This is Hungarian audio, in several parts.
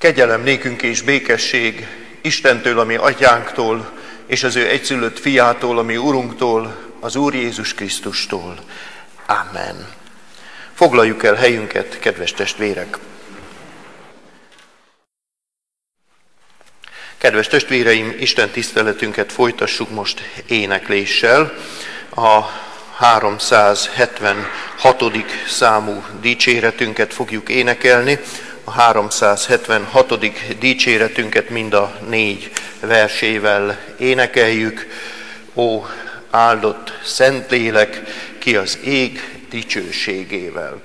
Kegyelem nékünk és békesség Istentől, ami atyánktól, és az ő egyszülött fiától, ami Urunktól, az Úr Jézus Krisztustól. Amen. Foglaljuk el helyünket, kedves testvérek! Kedves testvéreim, Isten tiszteletünket folytassuk most énekléssel. A 376. számú dicséretünket fogjuk énekelni. A 376. dicséretünket mind a 4 versével énekeljük. Ó, áldott Szentlélek, ki az ég dicsőségével.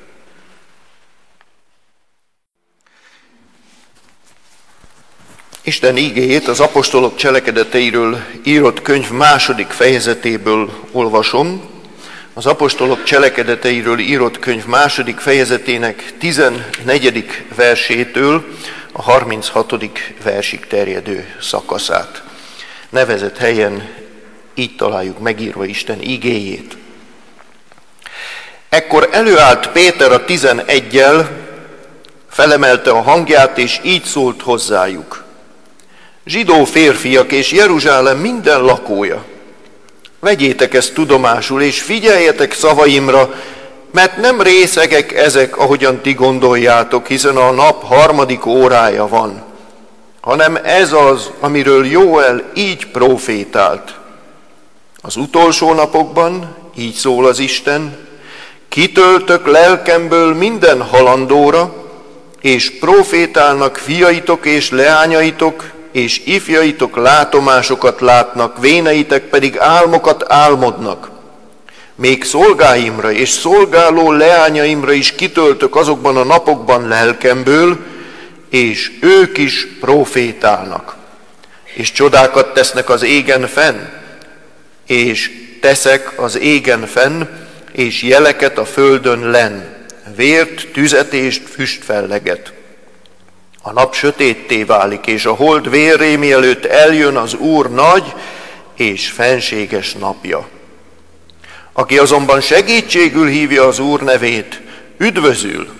Isten ígéjét az apostolok cselekedeteiről írott könyv 2. fejezetéből olvasom. Az apostolok cselekedeteiről írott könyv 2. fejezetének 14. versétől a 36. versig terjedő szakaszát. Nevezett helyen így találjuk megírva Isten ígéjét. Ekkor előállt Péter a 11-jel, felemelte a hangját, és így szólt hozzájuk. Zsidó férfiak és Jeruzsálem minden lakója, vegyétek ezt tudomásul, és figyeljetek szavaimra, mert nem részegek ezek, ahogyan ti gondoljátok, hiszen a nap 3. órája van, hanem ez az, amiről Jóel így profétált. Az utolsó napokban, így szól az Isten, kitöltök lelkemből minden halandóra, és profétálnak fiaitok és leányaitok, és ifjaitok látomásokat látnak, véneitek pedig álmokat álmodnak. Még szolgáimra és szolgáló leányaimra is kitöltök azokban a napokban lelkemből, és ők is profétálnak. És csodákat tesznek az égen fenn, és teszek az égen fenn, és jeleket a földön lenn, vért, tüzet és füstfelleget. A nap sötétté válik, és a hold vérré, mielőtt eljön az Úr nagy és fenséges napja. Aki azonban segítségül hívja az Úr nevét, üdvözül.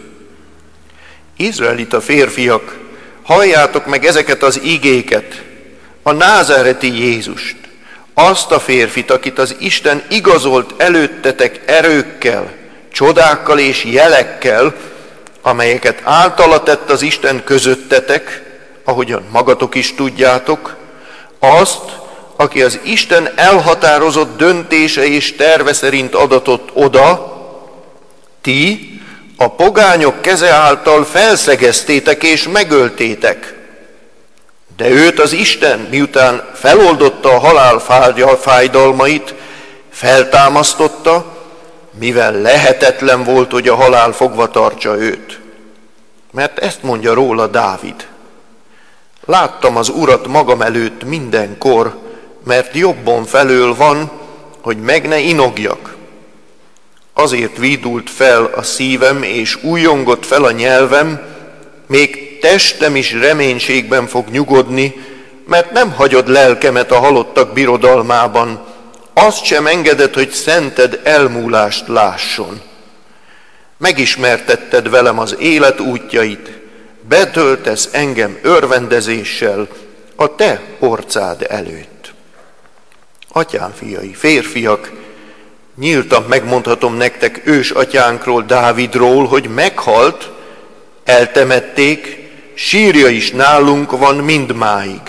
Izraelita férfiak, halljátok meg ezeket az igéket, a názáreti Jézust, azt a férfit, akit az Isten igazolt előttetek erőkkel, csodákkal és jelekkel, amelyeket általa tett az Isten közöttetek, ahogyan magatok is tudjátok, azt, aki az Isten elhatározott döntése és terve szerint adatott oda, ti a pogányok keze által felszegeztétek és megöltétek. De őt az Isten, miután feloldotta a halál fájdalmait, feltámasztotta, mivel lehetetlen volt, hogy a halál fogva tartsa őt. Mert ezt mondja róla Dávid. Láttam az Urat magam előtt mindenkor, mert jobbon felől van, hogy meg ne inogjak. Azért vídult fel a szívem, és újjongott fel a nyelvem, még testem is reménységben fog nyugodni, mert nem hagyod lelkemet a halottak birodalmában, azt sem engeded, hogy szented elmúlást lásson. Megismertetted velem az élet útjait, betöltesz engem örvendezéssel a te orcád előtt. Atyám fiai, férfiak, nyíltan megmondhatom nektek ős atyánkról, Dávidról, hogy meghalt, eltemették, sírja is nálunk van mindmáig.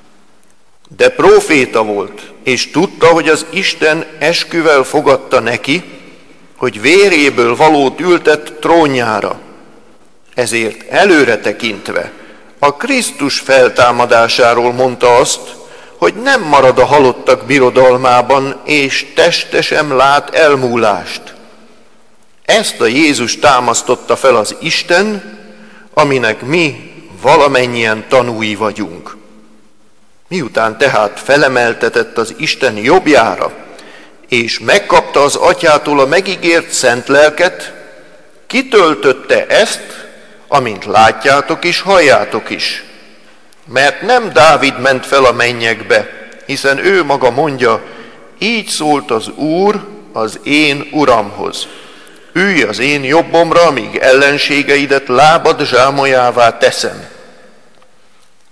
De próféta volt, és tudta, hogy az Isten esküvel fogadta neki, hogy véréből valót ültett trónjára. Ezért előre tekintve a Krisztus feltámadásáról mondta azt, hogy nem marad a halottak birodalmában, és teste sem lát elmúlást. Ezt a Jézus támasztotta fel az Isten, aminek mi valamennyien tanúi vagyunk. Miután tehát felemeltetett az Isten jobbjára, és megkapta az Atyától a megígért szent lelket, kitöltötte ezt, amint látjátok és halljátok is. Mert nem Dávid ment fel a mennyekbe, hiszen ő maga mondja, így szólt az Úr az én Uramhoz. Ülj az én jobbomra, amíg ellenségeidet lábad zsámolyává teszem.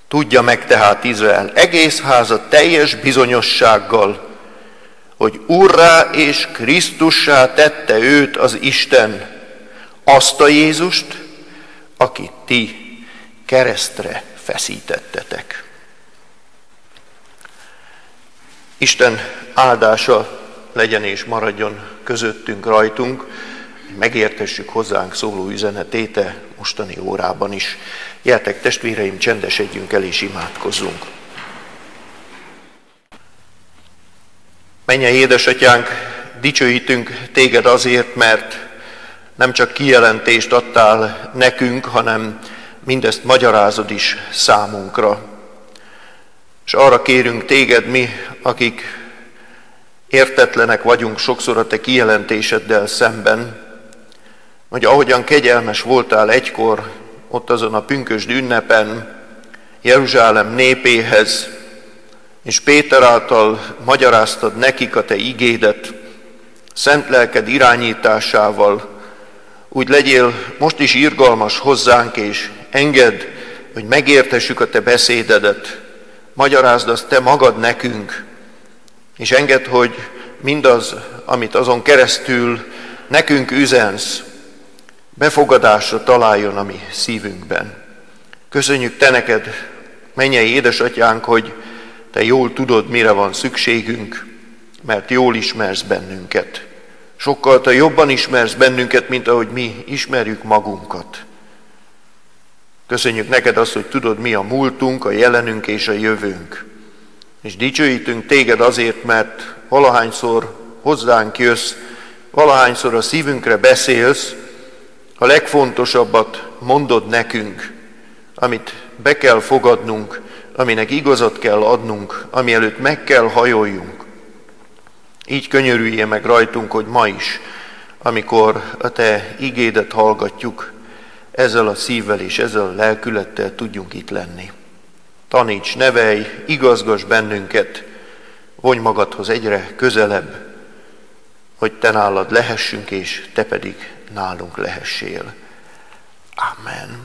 Tudja meg tehát Izrael egész háza teljes bizonyossággal, hogy Úrrá és Krisztussá tette őt az Isten, azt a Jézust, akit ti keresztre feszítettetek. Isten áldása legyen és maradjon közöttünk, rajtunk, megértessük hozzánk szóló üzenetét a mostani órában is. Gyertek, testvéreim, csendesedjünk el és imádkozzunk. Mennyei édesatyánk, dicsőítünk téged azért, mert nem csak kijelentést adtál nekünk, hanem mindezt magyarázod is számunkra. És arra kérünk téged mi, akik értetlenek vagyunk sokszor a te kijelentéseddel szemben, hogy ahogyan kegyelmes voltál egykor ott azon a pünkösd ünnepen Jeruzsálem népéhez, és Péter által magyaráztad nekik a te igédet, szent lelked irányításával, úgy legyél most is irgalmas hozzánk, és engedd, hogy megértessük a te beszédedet, magyarázd azt te magad nekünk, és engedd, hogy mindaz, amit azon keresztül nekünk üzensz, befogadásra találjon a mi szívünkben. Köszönjük te neked, mennyei édesatyánk, hogy te jól tudod, mire van szükségünk, mert jól ismersz bennünket. Sokkal te jobban ismersz bennünket, mint ahogy mi ismerjük magunkat. Köszönjük neked azt, hogy tudod, mi a múltunk, a jelenünk és a jövőnk. És dicsőítünk téged azért, mert valahányszor hozzánk jössz, valahányszor a szívünkre beszélsz, a legfontosabbat mondod nekünk, amit be kell fogadnunk, aminek igazat kell adnunk, ami előtt meg kell hajoljunk. Így könyörüljél meg rajtunk, hogy ma is, amikor a te igédet hallgatjuk, ezzel a szívvel és ezzel a lelkülettel tudjunk itt lenni. Taníts, nevelj, igazgass bennünket, vonj magadhoz egyre közelebb, hogy te nálad lehessünk, és te pedig nálunk lehessél. Amen.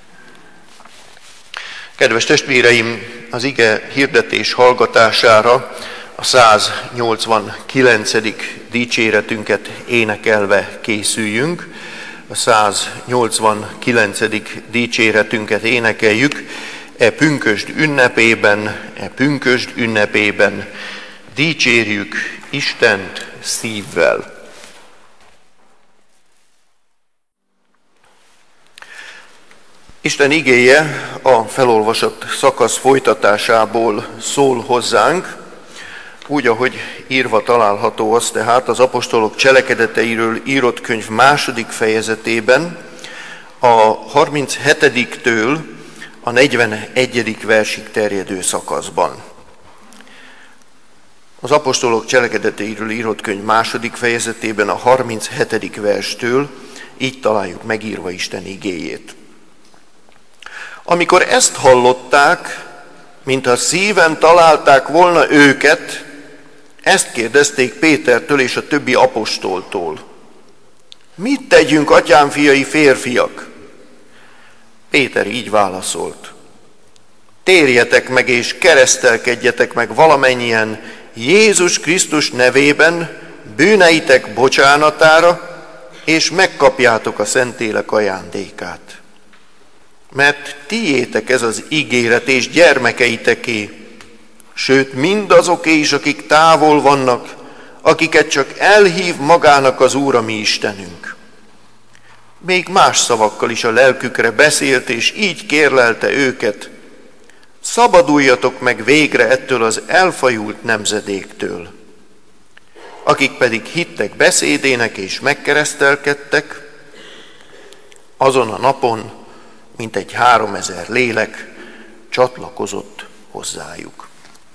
Kedves testvéreim, az ige hirdetés hallgatására a 189. dicséretünket énekelve készüljünk. A 189. dicséretünket énekeljük e pünkösd ünnepében dicsérjük Istent szívvel. Isten igéje a felolvasott szakasz folytatásából szól hozzánk, úgy, ahogy írva található az tehát az apostolok cselekedeteiről írott könyv 2. fejezetében, a 37-től a 41. versig terjedő szakaszban. Az apostolok cselekedeteiről írott könyv 2. fejezetében a 37. verstől így találjuk megírva Isten igéjét. Amikor ezt hallották, mintha szíven találták volna őket, ezt kérdezték Pétertől és a többi apostoltól. Mit tegyünk, atyám fiai férfiak? Péter így válaszolt. Térjetek meg és keresztelkedjetek meg valamennyien Jézus Krisztus nevében bűneitek bocsánatára, és megkapjátok a Szentlélek ajándékát. Mert tiétek ez az ígéret és gyermekeiteké, sőt mindazoké is, akik távol vannak, akiket csak elhív magának az Úr, a mi Istenünk. Még más szavakkal is a lelkükre beszélt, és így kérlelte őket, szabaduljatok meg végre ettől az elfajult nemzedéktől. Akik pedig hittek beszédének és megkeresztelkedtek, azon a napon mintegy 3000 lélek csatlakozott hozzájuk.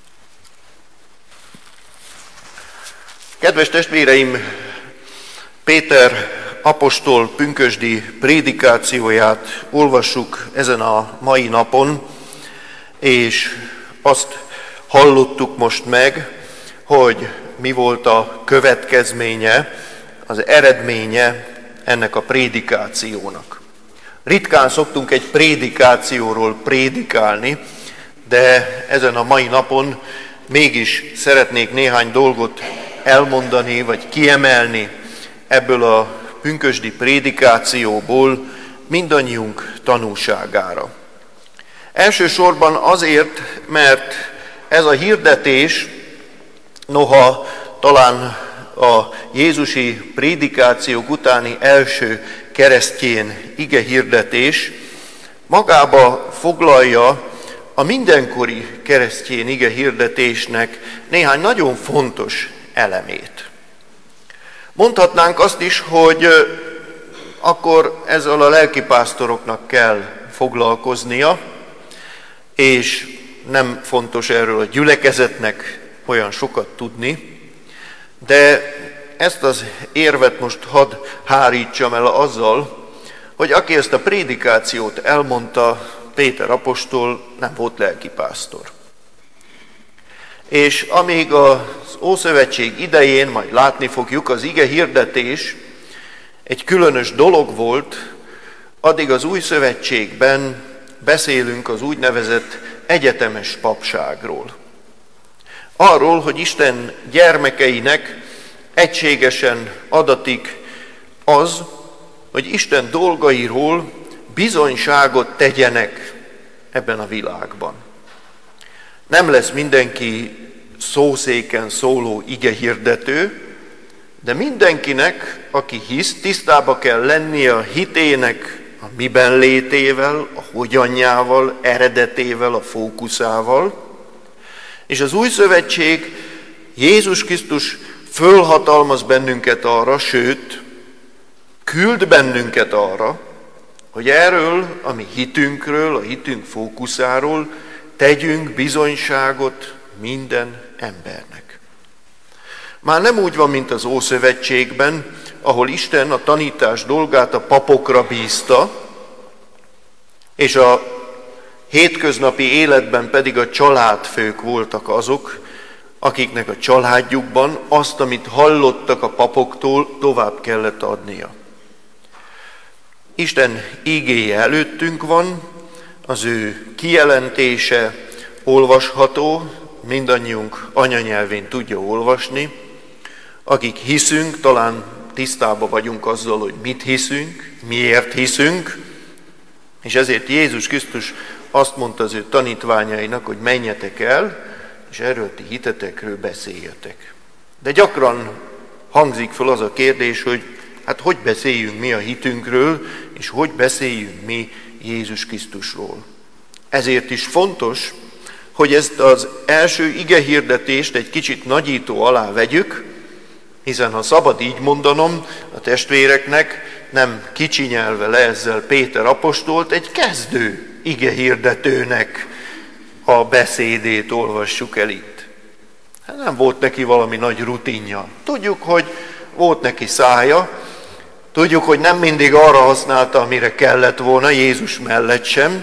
Kedves testvéreim, Péter apostol pünkösdi prédikációját olvassuk ezen a mai napon, és azt hallottuk most meg, hogy mi volt a következménye, az eredménye ennek a prédikációnak. Ritkán szoktunk egy prédikációról prédikálni, de ezen a mai napon mégis szeretnék néhány dolgot elmondani, vagy kiemelni ebből a pünkösdi prédikációból mindannyiunk tanúságára. Elsősorban azért, mert ez a hirdetés, noha talán a jézusi prédikációk utáni első keresztjén igehirdetés, magába foglalja a mindenkori keresztjén igehirdetésnek néhány nagyon fontos elemét. Mondhatnánk azt is, hogy akkor ezzel a lelkipásztoroknak kell foglalkoznia, és nem fontos erről a gyülekezetnek olyan sokat tudni, de ezt az érvet most hadd hárítsam el azzal, hogy aki ezt a prédikációt elmondta, Péter apostol nem volt lelkipásztor. És amíg az Ószövetség idején, majd látni fogjuk, az ige hirdetés egy különös dolog volt, addig az Új Szövetségben beszélünk az úgynevezett egyetemes papságról. Arról, hogy Isten gyermekeinek egységesen adatik az, hogy Isten dolgairól bizonyságot tegyenek ebben a világban. Nem lesz mindenki szószéken szóló igehirdető, de mindenkinek, aki hisz, tisztába kell lennie a hitének a miben létével, a hogyanjával, eredetével, a fókuszával. És az Új Szövetség, Jézus Krisztus fölhatalmaz bennünket arra, sőt, küld bennünket arra, hogy erről, a mi hitünkről, a hitünk fókuszáról tegyünk bizonyságot minden embernek. Már nem úgy van, mint az Ószövetségben, ahol Isten a tanítás dolgát a papokra bízta, és a hétköznapi életben pedig a családfők voltak azok, akiknek a családjukban azt, amit hallottak a papoktól, tovább kellett adnia. Isten ígéje előttünk van, az ő kijelentése olvasható, mindannyiunk anyanyelvén tudja olvasni. Akik hiszünk, talán tisztában vagyunk azzal, hogy mit hiszünk, miért hiszünk, és ezért Jézus Krisztus azt mondta az ő tanítványainak, hogy menjetek el, és erről ti hitetekről beszéljetek. De gyakran hangzik fel az a kérdés, hogy hát hogy beszéljünk mi a hitünkről, és hogy beszéljünk mi Jézus Krisztusról. Ezért is fontos, hogy ezt az első igehirdetést egy kicsit nagyító alá vegyük, hiszen ha szabad így mondanom, a testvéreknek nem kicsinyelve le ezzel Péter apostolt, egy kezdő igehirdetőnek a beszédét olvassuk el itt. Hát nem volt neki valami nagy rutinja. Tudjuk, hogy volt neki szája, tudjuk, hogy nem mindig arra használta, amire kellett volna, Jézus mellett sem,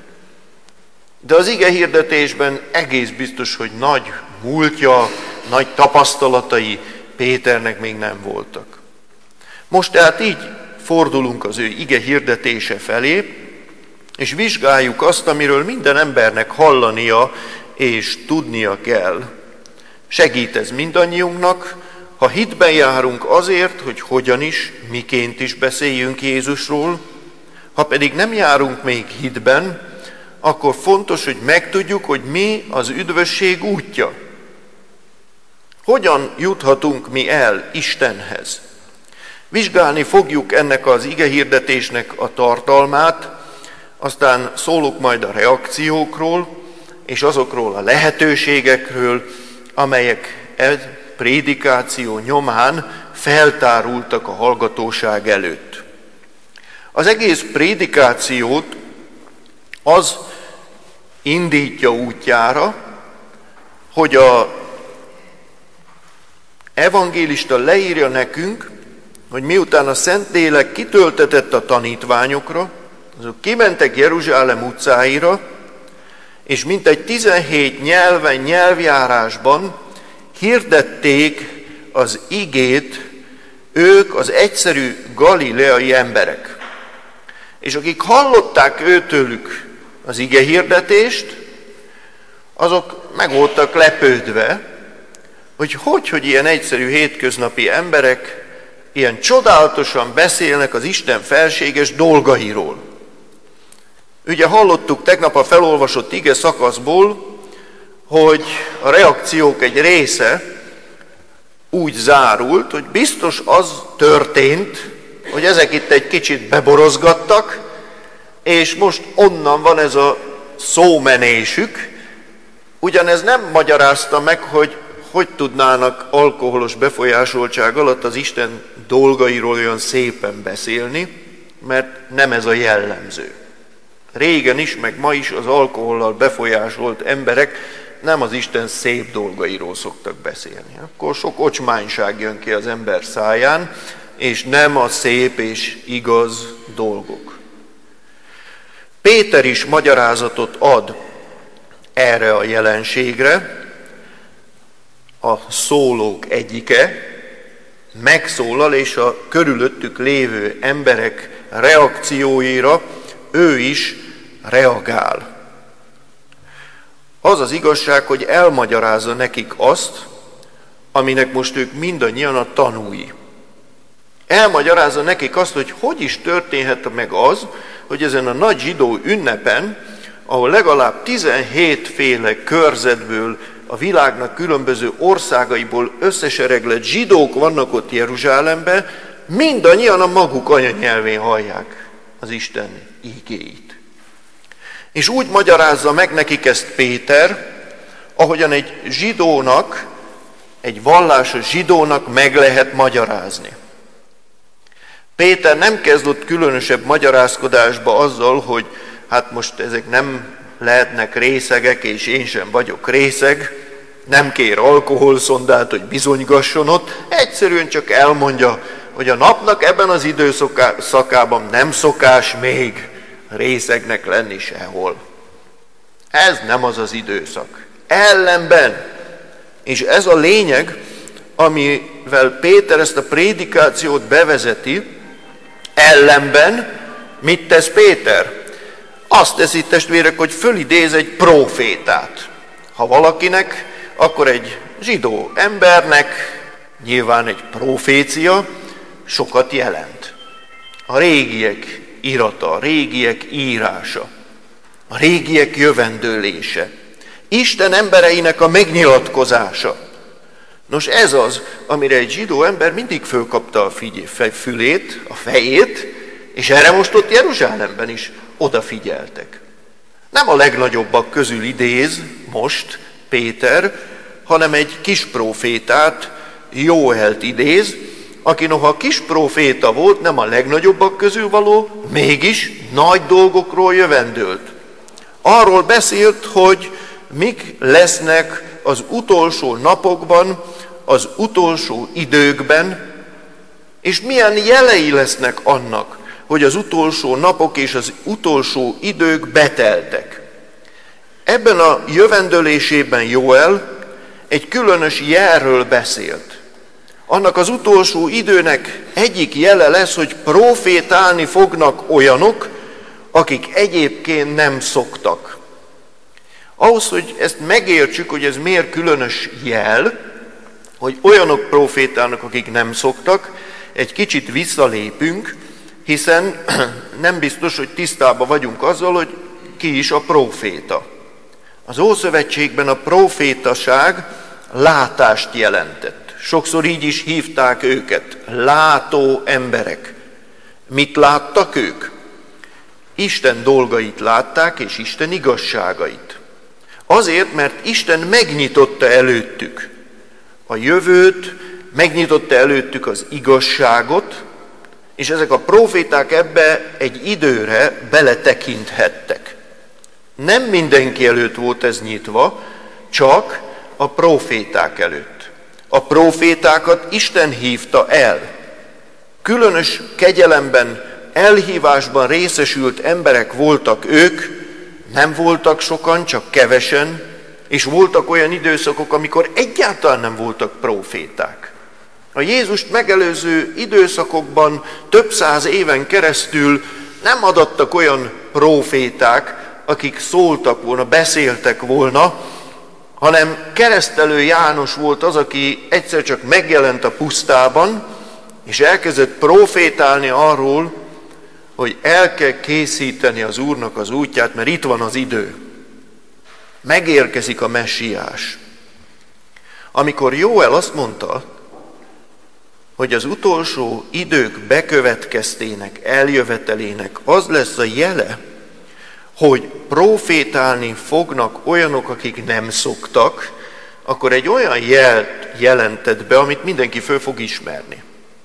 de az igehirdetésben egész biztos, hogy nagy múltja, nagy tapasztalatai Péternek még nem voltak. Most tehát így fordulunk az ő igehirdetése felé, és vizsgáljuk azt, amiről minden embernek hallania és tudnia kell. Segít ez mindannyiunknak, ha hitben járunk azért, hogy hogyan is, miként is beszéljünk Jézusról, ha pedig nem járunk még hitben, akkor fontos, hogy megtudjuk, hogy mi az üdvösség útja. Hogyan juthatunk mi el Istenhez? Vizsgálni fogjuk ennek az igehirdetésnek a tartalmát, aztán szólok majd a reakciókról, és azokról a lehetőségekről, amelyek egy prédikáció nyomán feltárultak a hallgatóság előtt. Az egész prédikációt az indítja útjára, hogy az evangélista leírja nekünk, hogy miután a Szentlélek kitöltetett a tanítványokra, azok kimentek Jeruzsálem utcáira, és mintegy 17 nyelven, nyelvjárásban hirdették az igét ők, az egyszerű galileai emberek. És akik hallották őtőlük az igehirdetést, azok meg voltak lepődve, hogy ilyen egyszerű hétköznapi emberek ilyen csodálatosan beszélnek az Isten felséges dolgairól. Ugye hallottuk tegnap a felolvasott ige szakaszból, hogy a reakciók egy része úgy zárult, hogy biztos az történt, hogy ezek itt egy kicsit beborozgattak, és most onnan van ez a szómenésük. Ugyanez nem magyarázta meg, hogy tudnának alkoholos befolyásoltság alatt az Isten dolgairól olyan szépen beszélni, mert nem ez a jellemző. Régen is, meg ma is az alkohollal befolyásolt emberek nem az Isten szép dolgairól szoktak beszélni. Akkor sok ocsmányság jön ki az ember száján, és nem a szép és igaz dolgok. Péter is magyarázatot ad erre a jelenségre. A szólók egyike megszólal, és a körülöttük lévő emberek reakcióira ő is reagál. Az az igazság, hogy elmagyarázza nekik azt, aminek most ők mindannyian a tanúi. Elmagyarázza nekik azt, hogy is történhet meg az, hogy ezen a nagy zsidó ünnepen, ahol legalább 17 féle körzetből, a világnak különböző országaiból összesereglett zsidók vannak ott Jeruzsálemben, mindannyian a maguk anyanyelvén hallják az Isten ígéit. És úgy magyarázza meg nekik ezt Péter, ahogyan egy zsidónak, egy vallásos zsidónak meg lehet magyarázni. Péter nem kezdett különösebb magyarázkodásba azzal, hogy hát most ezek nem lehetnek részegek, és én sem vagyok részeg, nem kér alkoholszondát, hogy bizonygasson ott, egyszerűen csak elmondja, hogy a napnak ebben az időszakában nem szokás még részegnek lenni sehol. Ez nem az az időszak. Ellenben, és ez a lényeg, amivel Péter ezt a prédikációt bevezeti, ellenben mit tesz Péter? Azt teszi, testvérek, hogy fölidéz egy prófétát. Ha valakinek, akkor egy zsidó embernek nyilván egy profécia sokat jelent. A régiek irata, a régiek írása, a régiek jövendőlése, Isten embereinek a megnyilatkozása. Nos, ez az, amire egy zsidó ember mindig fölkapta a fülét, a fejét, és erre most ott Jeruzsálemben is odafigyeltek. Nem a legnagyobbak közül idéz most Péter, hanem egy kis prófétát, Jóelt idéz, aki noha kis próféta volt, nem a legnagyobbak közül való, mégis nagy dolgokról jövendőlt. Arról beszélt, hogy mik lesznek az utolsó napokban, az utolsó időkben, és milyen jelei lesznek annak, hogy az utolsó napok és az utolsó idők beteltek. Ebben a jövendőlésében Jóel egy különös jelről beszélt. Annak az utolsó időnek egyik jele lesz, hogy profétálni fognak olyanok, akik egyébként nem szoktak. Ahhoz, hogy ezt megértsük, hogy ez miért különös jel, hogy olyanok profétálnak, akik nem szoktak, egy kicsit visszalépünk, hiszen nem biztos, hogy tisztában vagyunk azzal, hogy ki is a próféta. Az Ószövetségben a prófétaság látást jelentett. Sokszor így is hívták őket, látó emberek. Mit láttak ők? Isten dolgait látták, és Isten igazságait. Azért, mert Isten megnyitotta előttük a jövőt, megnyitotta előttük az igazságot, és ezek a próféták ebbe egy időre beletekinthettek. Nem mindenki előtt volt ez nyitva, csak a próféták előtt. A prófétákat Isten hívta el. Különös kegyelemben, elhívásban részesült emberek voltak ők, nem voltak sokan, csak kevesen, és voltak olyan időszakok, amikor egyáltalán nem voltak próféták. A Jézust megelőző időszakokban több száz éven keresztül nem adattak olyan próféták, akik szóltak volna, beszéltek volna, hanem keresztelő János volt az, aki egyszer csak megjelent a pusztában, és elkezdett profétálni arról, hogy el kell készíteni az Úrnak az útját, mert itt van az idő. Megérkezik a messiás. Amikor Jóel azt mondta, hogy az utolsó idők bekövetkeztének, eljövetelének az lesz a jele, hogy profétálni fognak olyanok, akik nem szoktak, akkor egy olyan jelt jelentett be, amit mindenki föl fog ismerni.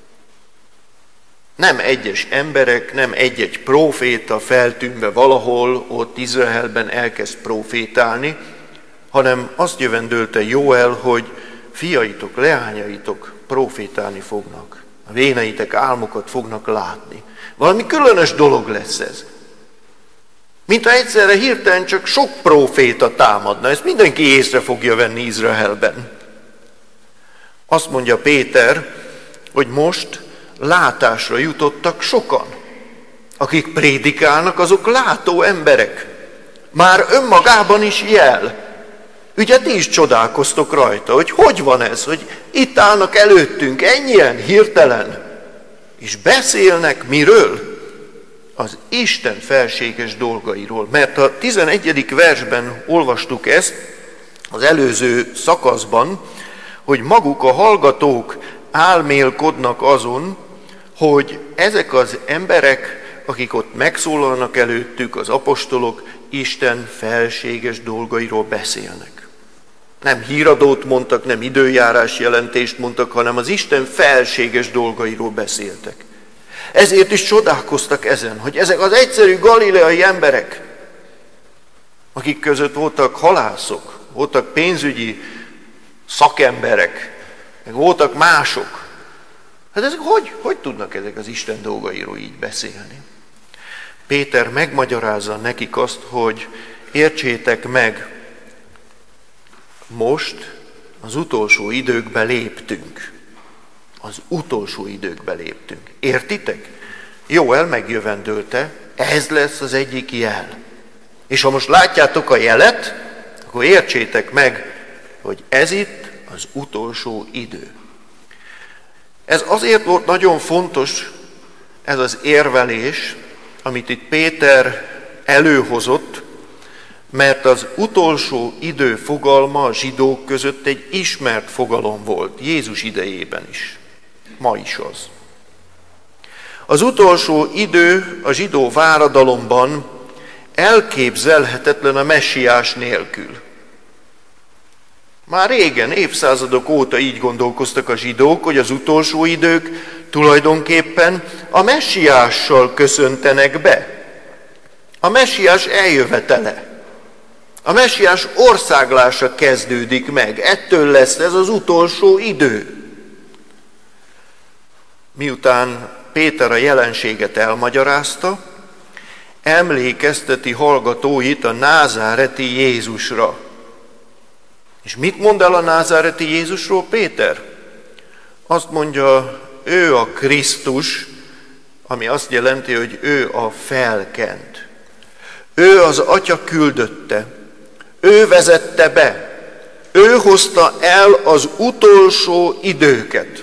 Nem egyes emberek, nem egy-egy próféta feltűnve valahol, ott Izraelben elkezd profétálni, hanem azt jövendölte Jóel, hogy fiaitok, leányaitok profétálni fognak. A véneitek álmokat fognak látni. Valami különös dolog lesz ez. Mintha egyszerre hirtelen csak sok próféta támadna. Ezt mindenki észre fogja venni Izraelben. Azt mondja Péter, hogy most látásra jutottak sokan. Akik prédikálnak, azok látó emberek. Már önmagában is jel. Ugye ti is csodálkoztok rajta, hogy van ez, hogy itt állnak előttünk ennyien hirtelen, és beszélnek miről? Az Isten felséges dolgairól. Mert a 11. versben olvastuk ezt, az előző szakaszban, hogy maguk a hallgatók álmélkodnak azon, hogy ezek az emberek, akik ott megszólalnak előttük, az apostolok, Isten felséges dolgairól beszélnek. Nem híradót mondtak, nem időjárás jelentést mondtak, hanem az Isten felséges dolgairól beszéltek. Ezért is csodálkoztak ezen, hogy ezek az egyszerű galileai emberek, akik között voltak halászok, voltak pénzügyi szakemberek, meg voltak mások. Hát ezek hogy tudnak ezek az Isten dolgairól így beszélni? Péter megmagyarázza nekik azt, hogy értsétek meg, most az utolsó időkbe léptünk. Az utolsó időkbe léptünk. Értitek? Jóel megjövendölte, ez lesz az egyik jel. És ha most látjátok a jelet, akkor értsétek meg, hogy ez itt az utolsó idő. Ez azért volt nagyon fontos, ez az érvelés, amit itt Péter előhozott, mert az utolsó idő fogalma a zsidók között egy ismert fogalom volt, Jézus idejében is, ma is az. Az utolsó idő a zsidó váradalomban elképzelhetetlen a messiás nélkül. Már régen, évszázadok óta így gondolkoztak a zsidók, hogy az utolsó idők tulajdonképpen a messiással köszöntenek be. A messiás eljövetele. A messiás országlása kezdődik meg. Ettől lesz ez az utolsó idő. Miután Péter a jelenséget elmagyarázta, emlékezteti hallgatóit a názáreti Jézusra. És mit mond el a názáreti Jézusról Péter? Azt mondja, ő a Krisztus, ami azt jelenti, hogy ő a felkent. Ő az Atya küldötte. Ő vezette be. Ő hozta el az utolsó időket.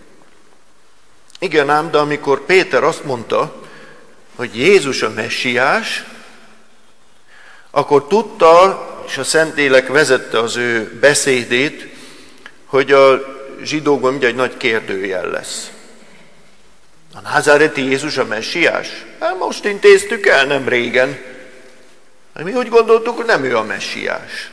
Igen ám, de amikor Péter azt mondta, hogy Jézus a messiás, akkor tudta, és a Szentlélek vezette az ő beszédét, hogy a zsidókban mindjárt egy nagy kérdőjel lesz. A názáreti Jézus a messiás? Hát most intéztük el, nem régen. Mi úgy gondoltuk, hogy nem ő a messiás.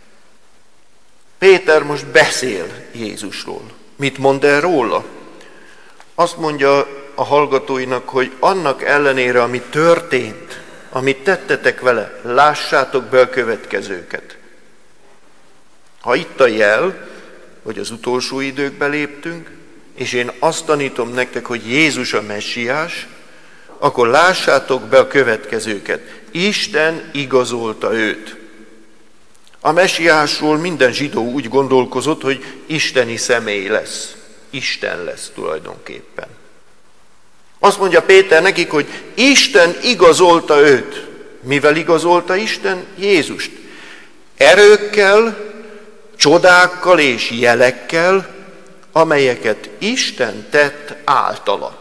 Péter most beszél Jézusról. Mit mond el róla? Azt mondja a hallgatóinak, hogy annak ellenére, ami történt, amit tettetek vele, lássátok be a következőket. Ha itt a jel, hogy az utolsó időkbe léptünk, és én azt tanítom nektek, hogy Jézus a messiás, akkor lássátok be a következőket. Isten igazolta őt. A messiásról minden zsidó úgy gondolkozott, hogy isteni személy lesz. Isten lesz tulajdonképpen. Azt mondja Péter nekik, hogy Isten igazolta őt. Mivel igazolta Isten? Jézust. Erőkkel, csodákkal és jelekkel, amelyeket Isten tett általa.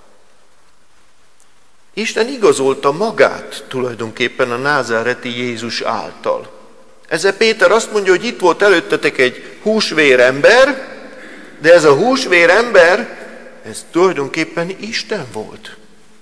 Isten igazolta magát tulajdonképpen a názáreti Jézus által. Ezzel Péter azt mondja, hogy itt volt előttetek egy húsvér ember, de ez a húsvér ember, ez tulajdonképpen Isten volt.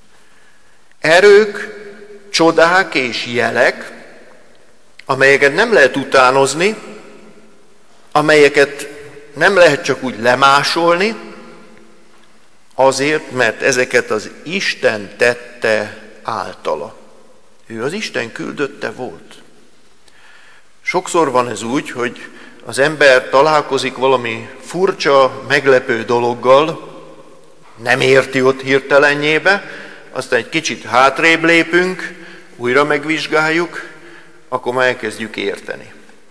Erők, csodák és jelek, amelyeket nem lehet utánozni, amelyeket nem lehet csak úgy lemásolni, azért, mert ezeket az Isten tette általa. Ő az Isten küldötte volt. Sokszor van ez úgy, hogy az ember találkozik valami furcsa, meglepő dologgal, nem érti ott hirtelenjébe, aztán egy kicsit hátrébb lépünk, újra megvizsgáljuk, akkor már elkezdjük érteni.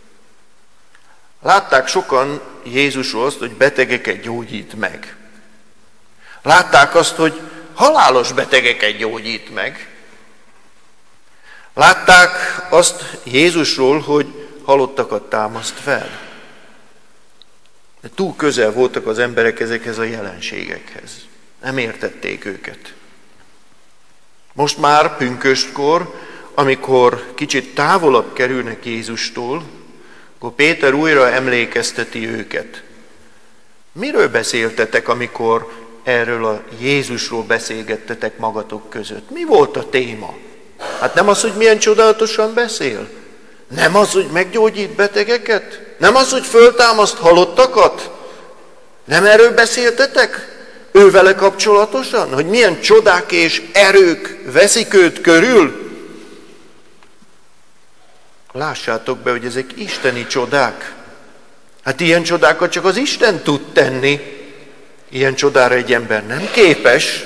Látták sokan Jézusról azt, hogy betegeket gyógyít meg. Látták azt, hogy halálos betegeket gyógyít meg. Látták azt Jézusról, hogy halottakat támaszt fel. De túl közel voltak az emberek ezekhez a jelenségekhez. Nem értették őket. Most már pünköstkor, amikor kicsit távolabb kerülnek Jézustól, akkor Péter újra emlékezteti őket. Miről beszéltetek, amikor erről a Jézusról beszélgettetek magatok között? Mi volt a téma? Hát nem az, hogy milyen csodálatosan beszél? Nem az, hogy meggyógyít betegeket? Nem az, hogy föltámaszt halottakat? Nem erről beszéltetek? Ővele kapcsolatosan? Hogy milyen csodák és erők veszik őt körül? Lássátok be, hogy ezek isteni csodák. Hát ilyen csodákat csak az Isten tud tenni. Ilyen csodára egy ember nem képes.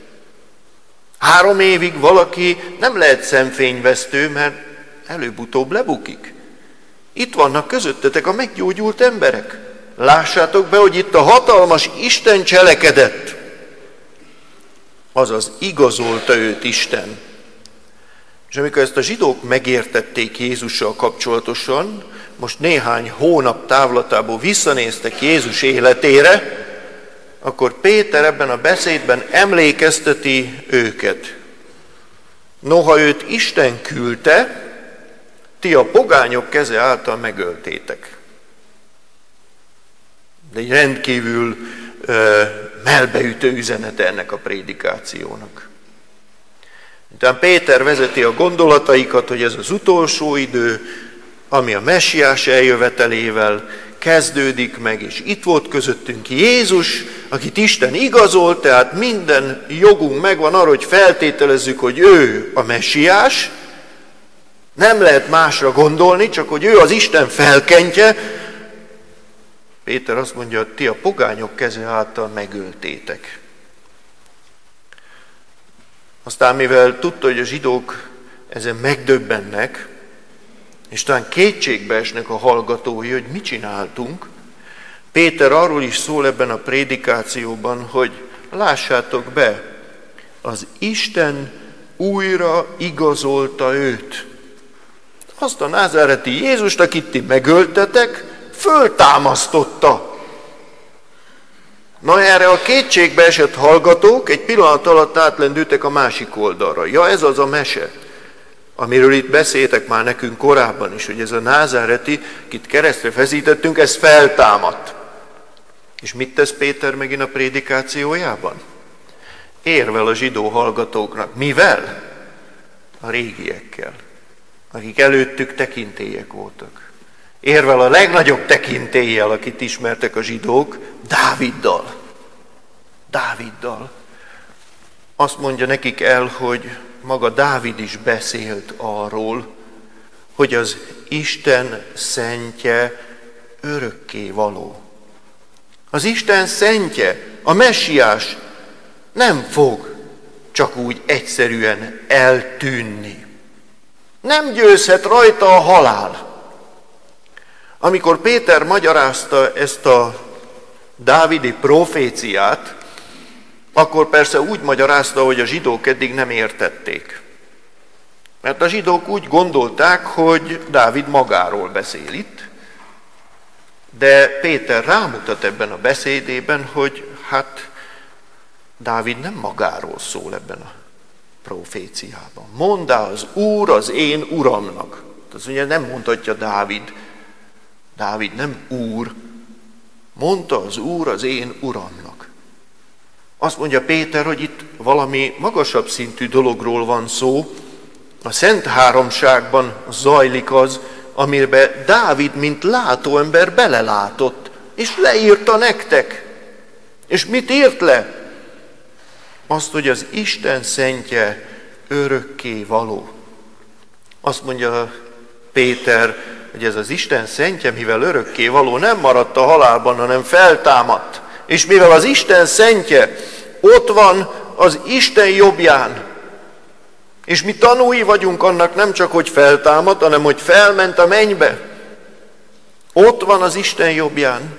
3 évig valaki nem lehet szemfényvesztő, mert előbb-utóbb lebukik. Itt vannak közöttetek a meggyógyult emberek. Lássátok be, hogy itt a hatalmas Isten cselekedett. Azaz igazolta őt Isten. És amikor ezt a zsidók megértették Jézussal kapcsolatosan, most néhány hónap távlatából visszanéztek Jézus életére, akkor Péter ebben a beszédben emlékezteti őket. Noha őt Isten küldte, ti a pogányok keze által megöltétek. De egy rendkívül melbeütő üzenete ennek a prédikációnak. Utána Péter vezeti a gondolataikat, hogy ez az utolsó idő, ami a messiás eljövetelével kezdődik meg, és itt volt közöttünk Jézus, akit Isten igazol, tehát minden jogunk megvan arra, hogy feltételezzük, hogy ő a messiás, nem lehet másra gondolni, csak hogy ő az Isten felkentje. Péter azt mondja, hogy ti a pogányok keze által megöltétek. Aztán mivel tudta, hogy a zsidók ezen megdöbbennek, és talán kétségbe esnek a hallgatói, hogy mit csináltunk, Péter arról is szól ebben a prédikációban, hogy lássátok be, az Isten újra igazolta őt. Azt a názáreti Jézust, akit ti megöltetek, föltámasztotta. Na erre a kétségbe esett hallgatók egy pillanat alatt átlendültek a másik oldalra. Ja, ez az a mese, amiről itt beszéltek már nekünk korábban is, hogy ez a názáreti, akit keresztre feszítettünk, ez feltámadt. És mit tesz Péter megint a prédikációjában? Érvel a zsidó hallgatóknak. Mivel? A régiekkel, akik előttük tekintélyek voltak. Érvel a legnagyobb tekintéllyel, akit ismertek a zsidók, Dáviddal. Dáviddal. Azt mondja nekik el, hogy maga Dávid is beszélt arról, hogy az Isten szentje örökké való. Az Isten szentje, a messiás nem fog csak úgy egyszerűen eltűnni. Nem győzhet rajta a halál. Amikor Péter magyarázta ezt a dávidi proféciát, akkor persze úgy magyarázta, hogy a zsidók eddig nem értették. Mert a zsidók úgy gondolták, hogy Dávid magáról beszél itt, De Péter rámutat ebben a beszédében, hogy hát Dávid nem magáról szól ebben a proféciában. Mondd az Úr az én Uramnak. Az ugye nem mondhatja Dávid. Dávid nem Úr. Mondta az Úr az én Uramnak. Azt mondja Péter, hogy itt valami magasabb szintű dologról van szó. A Szent Háromságban zajlik az, amiben Dávid, mint látóember belelátott, és leírta nektek. És mit írt le? Azt, hogy az Isten szentje örökké való. Azt mondja Péter, hogy ez az Isten szentje, mivel örökké való, nem maradt a halálban, hanem feltámadt. És mivel az Isten szentje ott van az Isten jobbján, és mi tanúi vagyunk annak nem csak, hogy feltámadt, hanem hogy felment a mennybe. Ott van az Isten jobbján.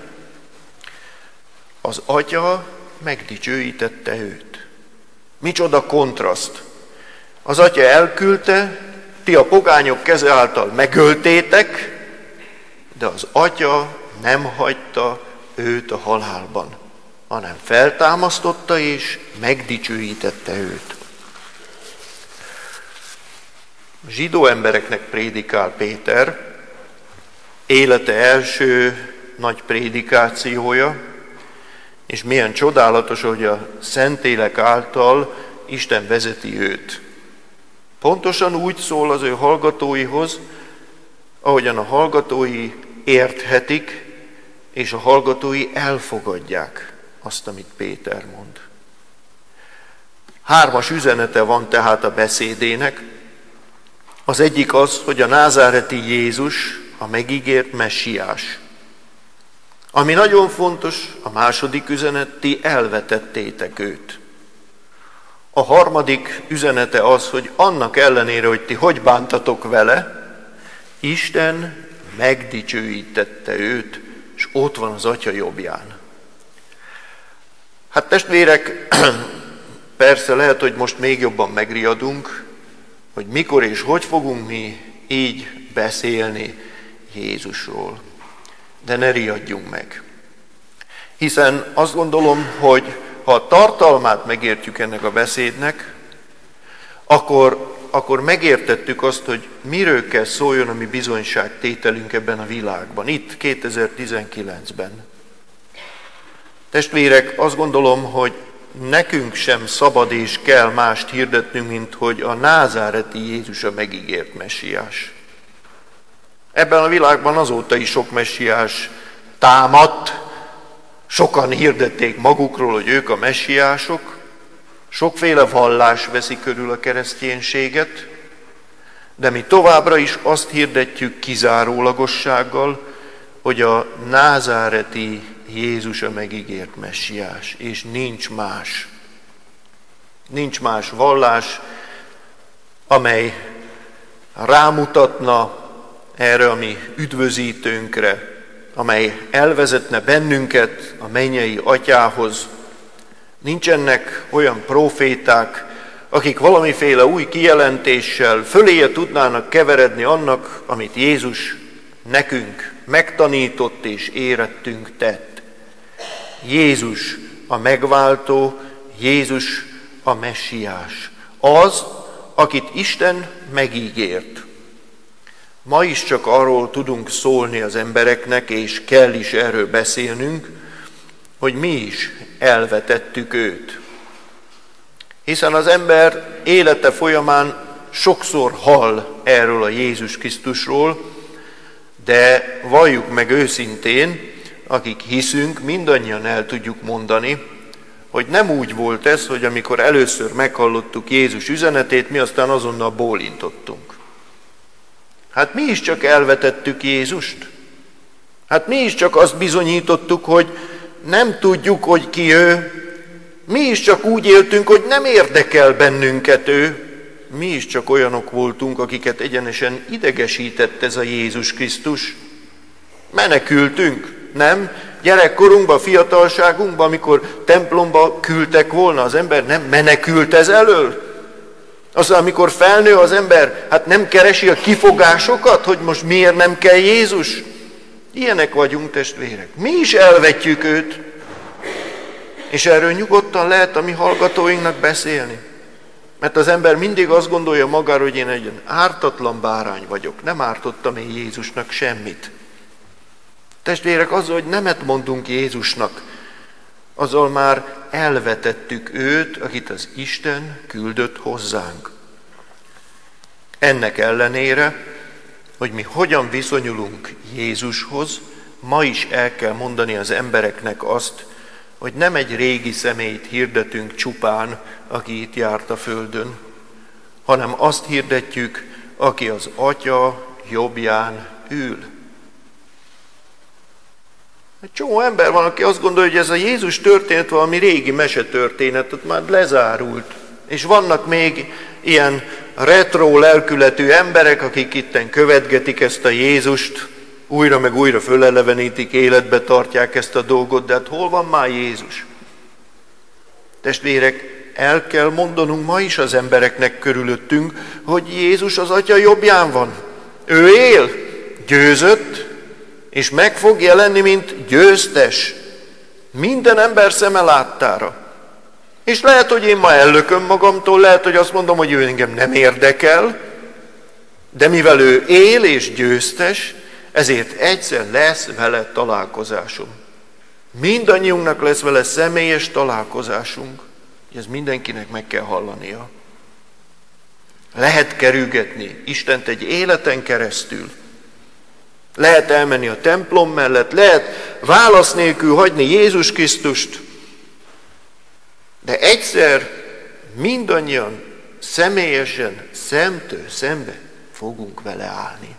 Az Atya megdicsőítette őt. Micsoda kontraszt. Az Atya elküldte, ti a pogányok keze által megöltétek, de az Atya nem hagyta őt a halálban, hanem feltámasztotta és megdicsőítette őt. Zsidó embereknek prédikál Péter, élete első nagy prédikációja, és milyen csodálatos, hogy a Szentlélek által Isten vezeti őt. Pontosan úgy szól az ő hallgatóihoz, ahogyan a hallgatói érthetik, és a hallgatói elfogadják azt, amit Péter mond. 3 üzenete van tehát a beszédének. Az egyik az, hogy a názáreti Jézus a megígért messiás. Ami nagyon fontos, a második üzenet, ti elvetettétek őt. A harmadik üzenete az, hogy annak ellenére, hogy ti hogy bántatok vele, Isten megdicsőítette őt, és ott van az Atya jobbján. Hát testvérek, persze lehet, hogy most még jobban megriadunk, hogy mikor és hogy fogunk mi így beszélni Jézusról. De ne riadjunk meg. Hiszen azt gondolom, hogy ha a tartalmát megértjük ennek a beszédnek, akkor megértettük azt, hogy miről kell szóljon a mi bizonyságtételünk ebben a világban, itt 2019-ben. Testvérek, azt gondolom, hogy nekünk sem szabad és kell mást hirdetnünk, mint hogy a názáreti Jézus a megígért messiás. Ebben a világban azóta is sok messiás támadt, sokan hirdették magukról, hogy ők a messiások, sokféle vallás veszi körül a kereszténységet, de mi továbbra is azt hirdetjük kizárólagossággal, hogy a názáreti Jézus a megígért messiás, és nincs más. Nincs más vallás, amely rámutatna erre a mi üdvözítőnkre, amely elvezetne bennünket a mennyei Atyához. Nincsenek olyan proféták, akik valamiféle új kijelentéssel föléje tudnának keveredni annak, amit Jézus nekünk megtanított és érettünk tett. Jézus a megváltó, Jézus a messiás. Az, akit Isten megígért. Ma is csak arról tudunk szólni az embereknek, és kell is erről beszélnünk, hogy mi is elvetettük őt. Hiszen az ember élete folyamán sokszor hall erről a Jézus Krisztusról, de valljuk meg őszintén, akik hiszünk, mindannyian el tudjuk mondani, hogy nem úgy volt ez, hogy amikor először meghallottuk Jézus üzenetét, mi aztán azonnal bólintottunk. Hát mi is csak elvetettük Jézust. Hát mi is csak azt bizonyítottuk, hogy nem tudjuk, hogy ki ő. Mi is csak úgy éltünk, hogy nem érdekel bennünket ő. Mi is csak olyanok voltunk, akiket egyenesen idegesített ez a Jézus Krisztus. Menekültünk, nem? Gyerekkorunkban, fiatalságunkban, amikor templomba küldtek volna az ember, nem menekült ez elől? Aztán, amikor felnő az ember, hát nem keresi a kifogásokat, hogy most miért nem kell Jézus? Ilyenek vagyunk, testvérek. Mi is elvetjük őt, és erről nyugodtan lehet a mi hallgatóinknak beszélni. Mert az ember mindig azt gondolja magáról, hogy én egy ártatlan bárány vagyok. Nem ártottam én Jézusnak semmit. Testvérek, azzal, hogy nemet mondunk Jézusnak, azzal már elvetettük őt, akit az Isten küldött hozzánk. Ennek ellenére, hogy mi hogyan viszonyulunk Jézushoz, ma is el kell mondani az embereknek azt, hogy nem egy régi személyt hirdetünk csupán, aki itt járt a földön, hanem azt hirdetjük, aki az Atya jobbján ül. Egy csomó ember van, aki azt gondolja, hogy ez a Jézus történet valami régi mesetörténet, ott már lezárult. És vannak még ilyen retro lelkületű emberek, akik itten követgetik ezt a Jézust, újra meg újra fölelevenítik, életbe tartják ezt a dolgot, de hát hol van már Jézus? Testvérek, el kell mondanunk ma is az embereknek körülöttünk, hogy Jézus az Atya jobbján van. Ő él, győzött, és meg fog jelenni, mint győztes. Minden ember szeme láttára. És lehet, hogy én ma ellököm magamtól, lehet, hogy azt mondom, hogy ő engem nem érdekel, de mivel ő él és győztes, ezért egyszer lesz vele találkozásom. Mindannyiunknak lesz vele személyes találkozásunk. Ez mindenkinek meg kell hallania. Lehet kerülgetni Istent egy életen keresztül. Lehet elmenni a templom mellett, lehet válasz nélkül hagyni Jézus Krisztust, de egyszer mindannyian személyesen, szemtől szembe fogunk vele állni.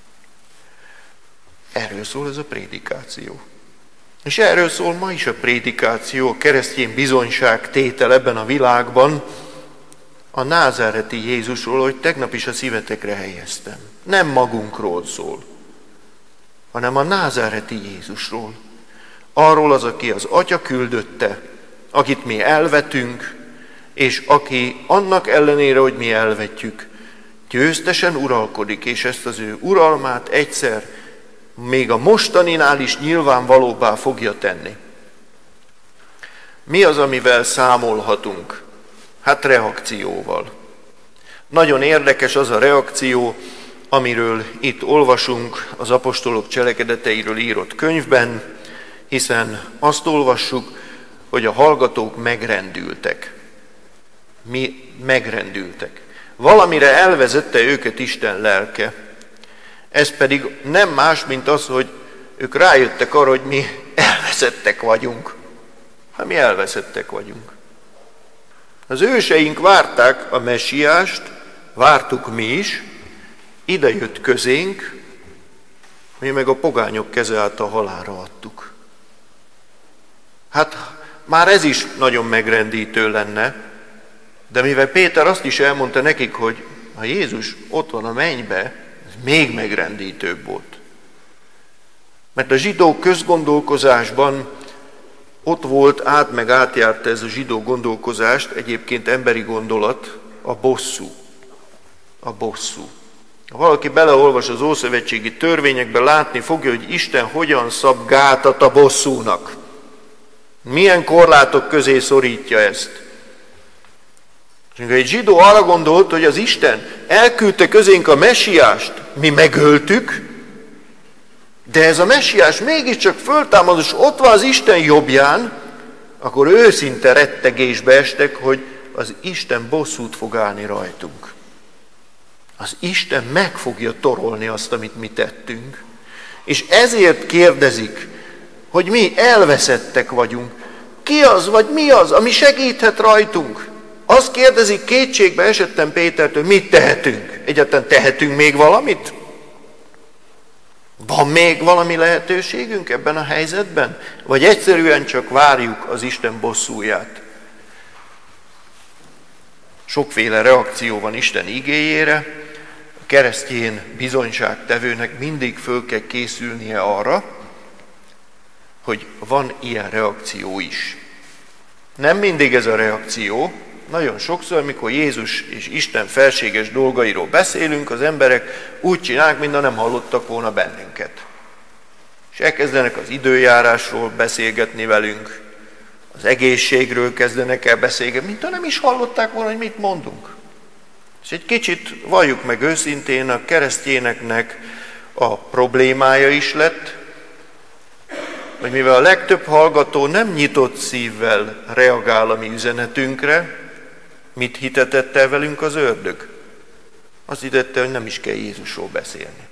Erről szól ez a prédikáció. És erről szól ma is a prédikáció, a keresztény bizonyságtétel ebben a világban, a názáreti Jézusról, hogy tegnap is a szívetekre helyeztem. Nem magunkról szól, hanem a názáreti Jézusról. Arról az, aki az Atya küldötte, akit mi elvetünk, és aki annak ellenére, hogy mi elvetjük, győztesen uralkodik, és ezt az ő uralmát egyszer még a mostaninál is nyilvánvalóbbá fogja tenni. Mi az, amivel számolhatunk? Hát reakcióval. Nagyon érdekes az a reakció, amiről itt olvasunk az apostolok cselekedeteiről írott könyvben, hiszen azt olvassuk, hogy a hallgatók megrendültek. Mi megrendültek. Valamire elvezette őket Isten lelke. Ez pedig nem más, mint az, hogy ők rájöttek arra, hogy mi elveszettek vagyunk. Hát mi elveszettek vagyunk. Az őseink várták a messiást, vártuk mi is, ide jött közénk, mi meg a pogányok keze által halálra adtuk. Hát már ez is nagyon megrendítő lenne, de mivel Péter azt is elmondta nekik, hogy ha Jézus ott van a mennybe, ez még megrendítőbb volt. Mert a zsidó közgondolkozásban ott volt, átjárta ez a zsidó gondolkozást, egyébként emberi gondolat, a bosszú. A bosszú. Ha valaki beleolvas az ószövetségi törvényekbe, látni fogja, hogy Isten hogyan szab gátat a bosszúnak. Milyen korlátok közé szorítja ezt. És egy zsidó arra gondolt, hogy az Isten elküldte közénk a messiást, mi megöltük, de ez a messiás mégiscsak föltámad, és ott van az Isten jobbján, akkor őszinte rettegésbe estek, hogy az Isten bosszút fog állni rajtunk. Az Isten meg fogja torolni azt, amit mi tettünk. És ezért kérdezik, hogy mi elveszettek vagyunk. Ki az, vagy mi az, ami segíthet rajtunk? Azt kérdezik, kétségbe esettem Pétertől, mit tehetünk? Egyáltalán tehetünk még valamit? Van még valami lehetőségünk ebben a helyzetben? Vagy egyszerűen csak várjuk az Isten bosszúját? Sokféle reakció van Isten igéjére. A keresztény bizonyságtevőnek mindig föl kell készülnie arra, hogy van ilyen reakció is. Nem mindig ez a reakció. Nagyon sokszor, amikor Jézus és Isten felséges dolgairól beszélünk, az emberek úgy csinálják, mintha nem hallottak volna bennünket. És elkezdenek az időjárásról beszélgetni velünk, az egészségről kezdenek el beszélgetni, mintha nem is hallották volna, hogy mit mondunk. És egy kicsit valljuk meg őszintén, a keresztényeknek a problémája is lett, hogy mivel a legtöbb hallgató nem nyitott szívvel reagál a mi üzenetünkre, mit hitetett el velünk az ördög? Azt hitette, hogy nem is kell Jézusról beszélni.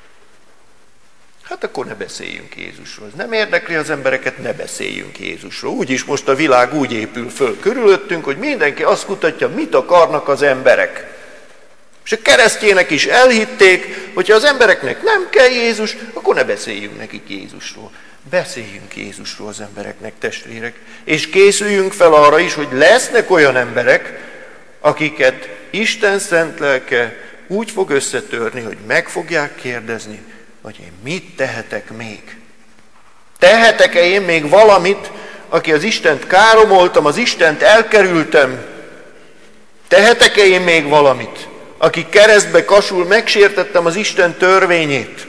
Hát akkor ne beszéljünk Jézusról. Ez nem érdekli az embereket, ne beszéljünk Jézusról. Úgyis most a világ úgy épül föl körülöttünk, hogy mindenki azt kutatja, mit akarnak az emberek. És a keresztjének is elhitték, hogyha az embereknek nem kell Jézus, akkor ne beszéljünk nekik Jézusról. Beszéljünk Jézusról az embereknek, testvérek. És készüljünk fel arra is, hogy lesznek olyan emberek, akiket Isten szent lelke úgy fog összetörni, hogy meg fogják kérdezni, hogy én mit tehetek még? Tehetek-e én még valamit, aki az Istent káromoltam, az Istent elkerültem? Tehetek-e én még valamit, aki keresztbe kasul, megsértettem az Isten törvényét?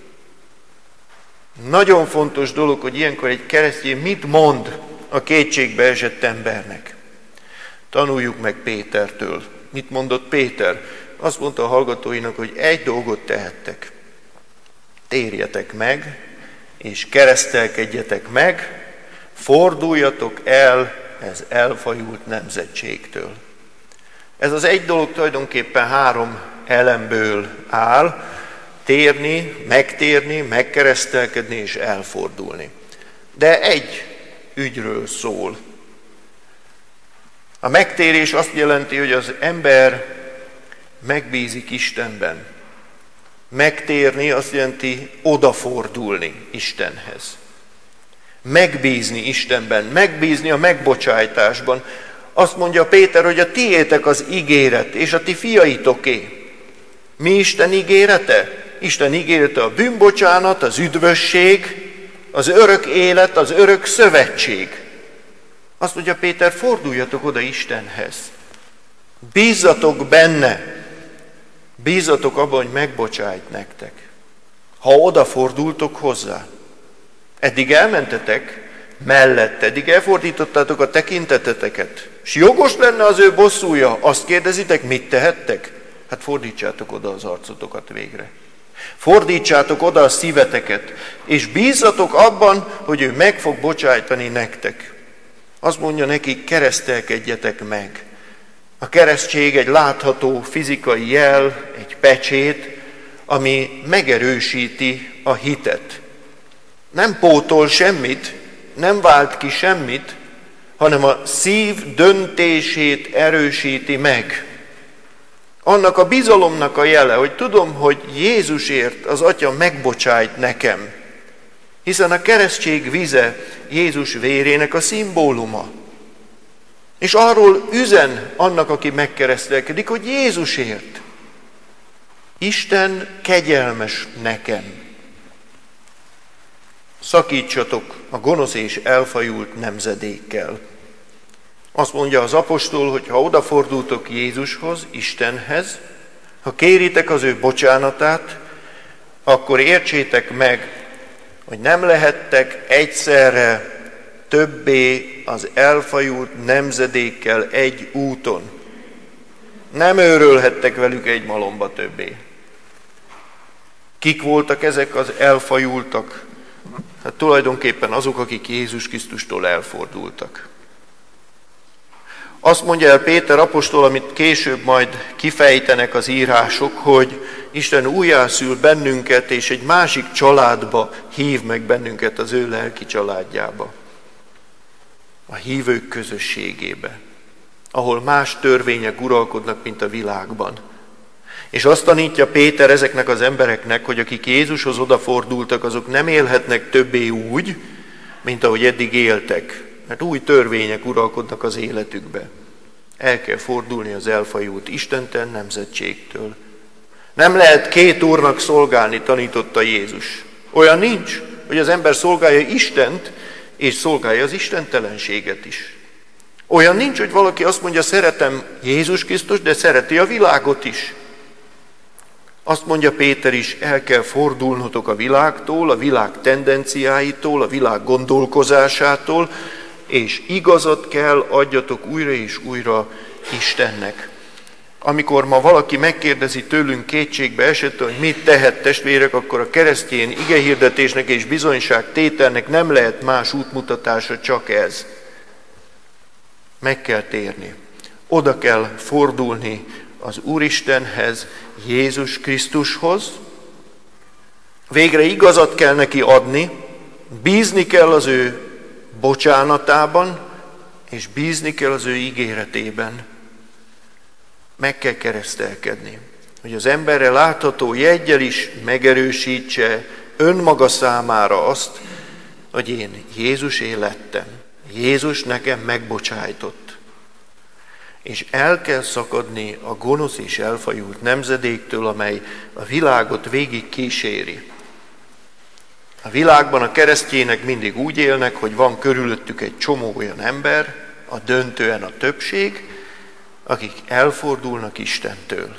Nagyon fontos dolog, hogy ilyenkor egy keresztény mit mond a kétségbe esett embernek. Tanuljuk meg Pétertől. Mit mondott Péter? Azt mondta a hallgatóinak, hogy egy dolgot tehettek. Térjetek meg, és keresztelkedjetek meg, forduljatok el ez elfajult nemzetségtől. Ez az egy dolog tulajdonképpen 3 elemből áll: térni, megkeresztelkedni és elfordulni. De egy ügyről szól. A megtérés azt jelenti, hogy az ember megbízik Istenben. Megtérni azt jelenti odafordulni Istenhez. Megbízni Istenben, megbízni a megbocsájtásban. Azt mondja Péter, hogy a tiétek az ígéret, és a ti fiaitoké. Mi Isten ígérete? Isten ígérete a bűnbocsánat, az üdvösség, az örök élet, az örök szövetség. Azt mondja Péter, forduljatok oda Istenhez. Bízzatok benne. Bízzatok abban, hogy megbocsájt nektek. Ha odafordultok hozzá. Eddig elmentetek mellette, eddig elfordítottátok a tekinteteteket. És jogos lenne az ő bosszúja. Azt kérdezitek, mit tehettek? Hát fordítsátok oda az arcotokat végre. Fordítsátok oda a szíveteket, és bízzatok abban, hogy ő meg fog bocsájtani nektek. Azt mondja nekik, keresztelkedjetek meg. A keresztség egy látható fizikai jel, egy pecsét, ami megerősíti a hitet. Nem pótol semmit, nem vált ki semmit, hanem a szív döntését erősíti meg. Annak a bizalomnak a jele, hogy tudom, hogy Jézusért az Atya megbocsájt nekem. Hiszen a keresztség vize Jézus vérének a szimbóluma. És arról üzen annak, aki megkeresztelkedik, hogy Jézusért. Isten kegyelmes nekem. Szakítsatok a gonosz és elfajult nemzedékkel. Azt mondja az apostol, hogy ha odafordultok Jézushoz, Istenhez, ha kéritek az ő bocsánatát, akkor értsétek meg, hogy nem lehettek egyszerre többé az elfajult nemzedékkel egy úton. Nem őrölhettek velük egy malomba többé. Kik voltak ezek az elfajultak? Hát tulajdonképpen azok, akik Jézus Krisztustól elfordultak. Azt mondja el Péter apostol, amit később majd kifejtenek az írások, hogy Isten újjászül bennünket, és egy másik családba hív meg bennünket, az ő lelki családjába. A hívők közösségébe, ahol más törvények uralkodnak, mint a világban. És azt tanítja Péter ezeknek az embereknek, hogy akik Jézushoz odafordultak, azok nem élhetnek többé úgy, mint ahogy eddig éltek. Mert új törvények uralkodnak az életükbe. El kell fordulni az elfajult istentelen nemzetségtől. Nem lehet 2 úrnak szolgálni, tanította Jézus. Olyan nincs, hogy az ember szolgálja Istent, és szolgálja az istentelenséget is. Olyan nincs, hogy valaki azt mondja, szeretem Jézus Krisztus, de szereti a világot is. Azt mondja Péter is, el kell fordulnotok a világtól, a világ tendenciáitól, a világ gondolkozásától, és igazat kell adjatok újra és újra Istennek. Amikor ma valaki megkérdezi tőlünk kétségbe esetben, hogy mit tehet testvérek, akkor a keresztény igehirdetésnek és bizonyságtételnek nem lehet más útmutatása, csak ez. Meg kell térni. Oda kell fordulni az Úristenhez, Jézus Krisztushoz. Végre igazat kell neki adni, bízni kell az ő bocsánatában, és bízni kell az ő ígéretében. Meg kell keresztelkedni, hogy az emberre látható jeggyel is megerősítse önmaga számára azt, hogy én Jézusé lettem. Jézus nekem megbocsájtott. És el kell szakadni a gonosz és elfajult nemzedéktől, amely a világot végig kíséri. A világban a keresztjének mindig úgy élnek, hogy van körülöttük egy csomó olyan ember, a döntően a többség, akik elfordulnak Istentől,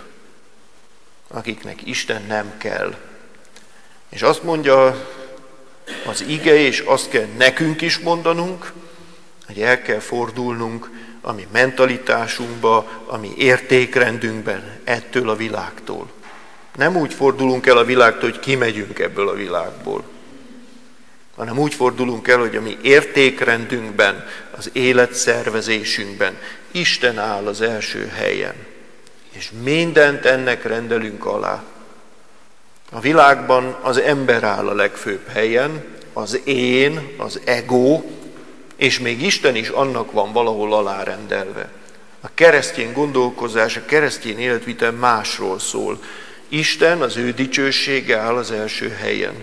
akiknek Isten nem kell. És azt mondja az ige, és azt kell nekünk is mondanunk, hogy el kell fordulnunk a mi mentalitásunkba, a mi értékrendünkben ettől a világtól. Nem úgy fordulunk el a világtól, hogy kimegyünk ebből a világból, hanem úgy fordulunk el, hogy a mi értékrendünkben, az életszervezésünkben Isten áll az első helyen, és mindent ennek rendelünk alá. A világban az ember áll a legfőbb helyen, az én, az ego, és még Isten is annak van valahol alárendelve. A keresztény gondolkozás, a keresztény életvitel másról szól. Isten, az ő dicsősége áll az első helyen.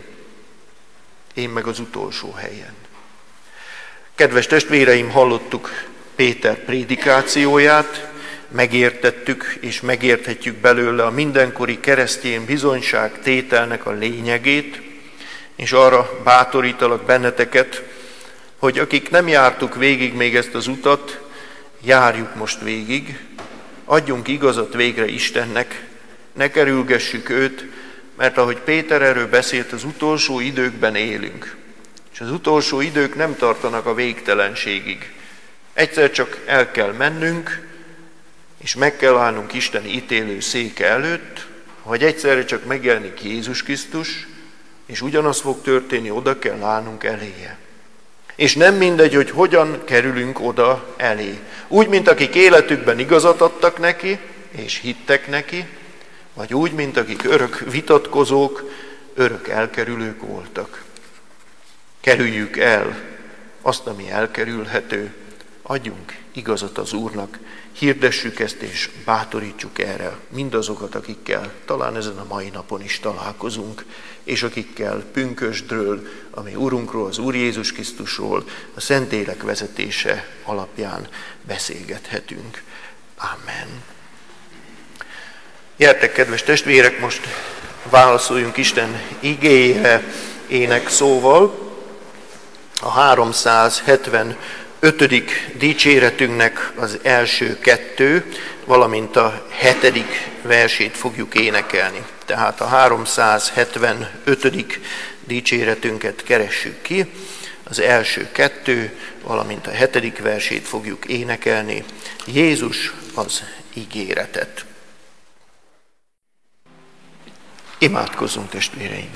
Én meg az utolsó helyen. Kedves testvéreim, hallottuk Péter prédikációját, megértettük és megérthetjük belőle a mindenkori keresztény bizonyságtételnek a lényegét, és arra bátorítalak benneteket, hogy akik nem jártuk végig még ezt az utat, járjuk most végig, adjunk igazat végre Istennek, ne kerülgessük őt, mert ahogy Péter erről beszélt, az utolsó időkben élünk. És az utolsó idők nem tartanak a végtelenségig. Egyszer csak el kell mennünk, és meg kell állnunk Isten ítélő széke előtt, vagy egyszerre csak megjelenik Jézus Krisztus, és ugyanaz fog történni, oda kell állnunk eléje. És nem mindegy, hogy hogyan kerülünk oda elé. Úgy, mint akik életükben igazat adtak neki, és hittek neki, vagy úgy, mint akik örök vitatkozók, örök elkerülők voltak. Kerüljük el azt, ami elkerülhető, adjunk igazat az Úrnak, hirdessük ezt és bátorítsuk erre mindazokat, akikkel talán ezen a mai napon is találkozunk, és akikkel pünkösdről, ami Urunkról, az Úr Jézus Krisztusról, a Szentlélek vezetése alapján beszélgethetünk. Amen. Gyertek, kedves testvérek, most válaszoljunk Isten igéjére énekszóval. A 375. dicséretünknek az első 2, valamint a 7. versét fogjuk énekelni. Tehát a 375. dicséretünket keressük ki, az első 2, valamint a 7. versét fogjuk énekelni. Jézus az ígéretet. Imádkozzunk, testvéreim!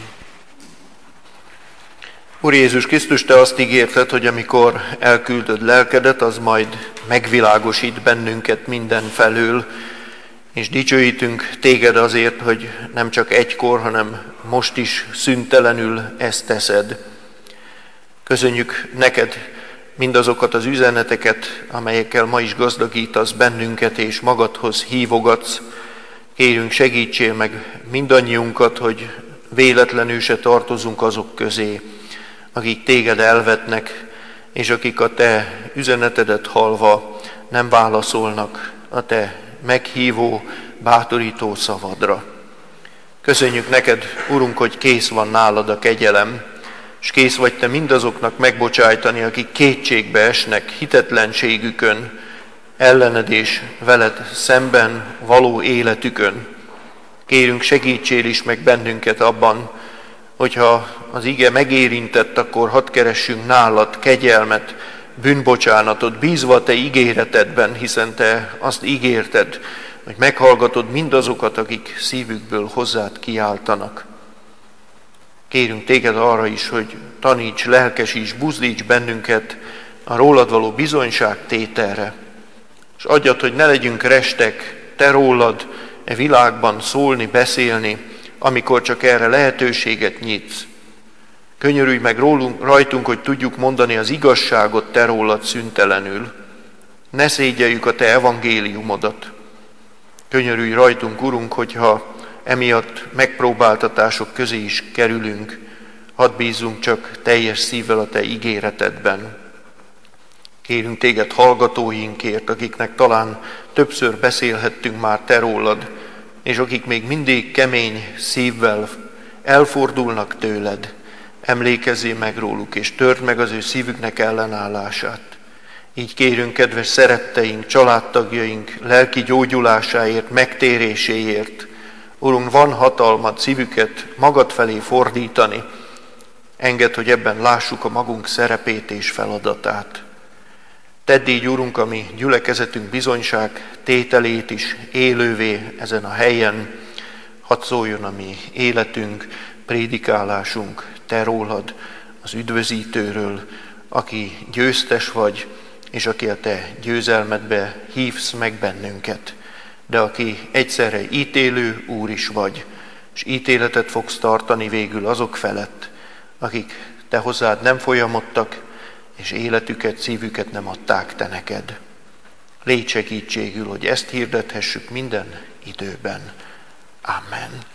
Úr Jézus Krisztus, Te azt ígérted, hogy amikor elküldöd lelkedet, az majd megvilágosít bennünket mindenfelől, és dicsőítünk Téged azért, hogy nem csak egykor, hanem most is szüntelenül ezt teszed. Köszönjük neked mindazokat az üzeneteket, amelyekkel ma is gazdagítasz bennünket és magadhoz hívogatsz. Kérünk, segítsél meg mindannyiunkat, hogy véletlenül se tartozunk azok közé, akik Téged elvetnek, és akik a Te üzenetedet hallva nem válaszolnak a Te meghívó, bátorító szavadra. Köszönjük neked, Urunk, hogy kész van nálad a kegyelem, és kész vagy Te mindazoknak megbocsájtani, akik kétségbe esnek hitetlenségükön, ellened és veled szemben való életükön. Kérünk, segítsél is meg bennünket abban, hogyha az ige megérintett, akkor hadd keressünk nálad kegyelmet, bűnbocsánatot, bízva a te ígéretedben, hiszen te azt ígérted, hogy meghallgatod mindazokat, akik szívükből hozzád kiáltanak. Kérünk téged arra is, hogy taníts, lelkesíts, buzdíts bennünket a rólad való bizonyságtételre, és adjad, hogy ne legyünk restek te rólad e világban szólni, beszélni, amikor csak erre lehetőséget nyitsz. Könyörülj meg rajtunk, hogy tudjuk mondani az igazságot te rólad szüntelenül. Ne szégyeljük a te evangéliumodat. Könyörülj rajtunk, Urunk, hogyha emiatt megpróbáltatások közé is kerülünk, hadd bízzunk csak teljes szívvel a te ígéretedben. Kérünk téged hallgatóinkért, akiknek talán többször beszélhettünk már te rólad, és akik még mindig kemény szívvel elfordulnak tőled. Emlékezzél meg róluk, és törd meg az ő szívüknek ellenállását. Így kérünk, kedves szeretteink, családtagjaink lelki gyógyulásáért, megtéréséért. Urunk, van hatalmad szívüket magad felé fordítani. Engedd, hogy ebben lássuk a magunk szerepét és feladatát. Tedd így, Urunk, a mi gyülekezetünk bizonyság tételét is élővé ezen a helyen. Hadd szóljon a mi életünk, prédikálásunk te rólad, az üdvözítőről, aki győztes vagy, és aki a te győzelmedbe hívsz meg bennünket, de aki egyszerre ítélő Úr is vagy, és ítéletet fogsz tartani végül azok felett, akik te hozzád nem folyamodtak, és életüket, szívüket nem adták te neked. Légy segítségül, hogy ezt hirdethessük minden időben. Amen.